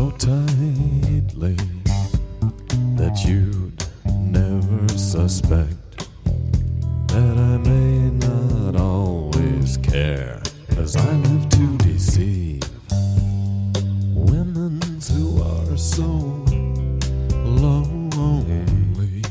so tightly that you'd never suspect that I may not always care, as I live to deceive women who are so lonely.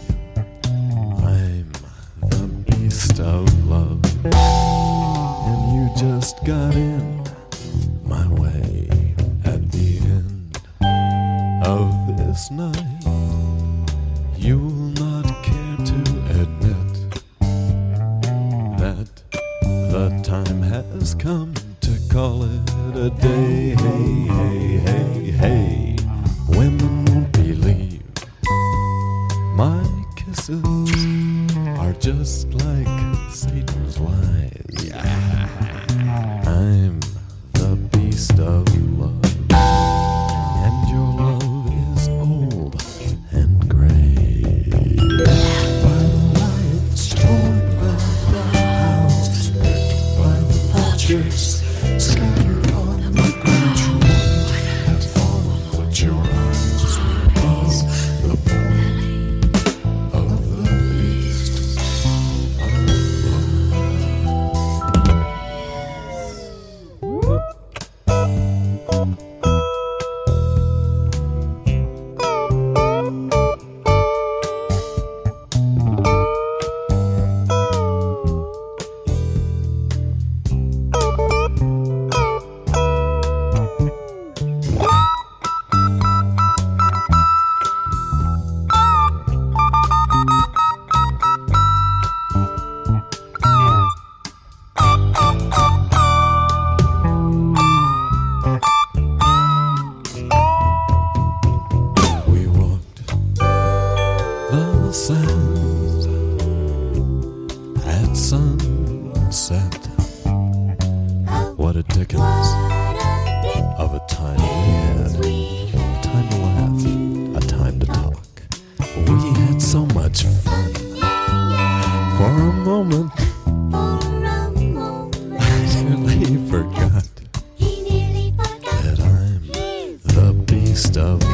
I'm the beast of love, and you just got in my way at the end of this night. You'll not care to admit that the time has come to call it a day. Hey, hey, hey, hey. Women won't believe my kisses are just like Satan's lies. Yeah. I'm the beast of love, and your love is old and gray. By the lights torn by the house, by the vultures scattered on the ground, you wouldn't have fallen, but your eyes were above the belly of the beast of We walked the sands at sunset. What a Dickens of a time we had. A time to laugh, a time to talk. We had so much fun. For a moment, I nearly forgot that I'm the beast of